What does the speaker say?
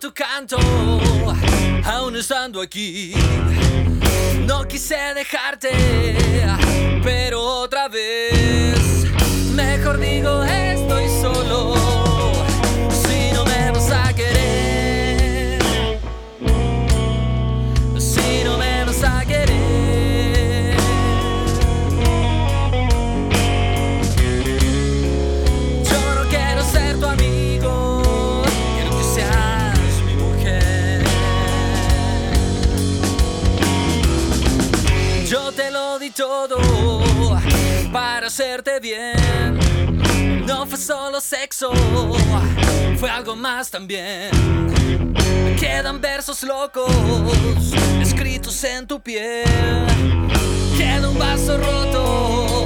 tu canto, aún estando aquí. No quise dejarte, pero otra vez mejor digo estoy solo. Si no me vas a querer, si no me vas a querer, yo no quiero ser tu amigo, quiero que seas mi mujer. Yo te lo di todo para hacerte bien. No fue solo sexo, fue algo más también. Me quedan versos locos escritos en tu piel. Queda un vaso roto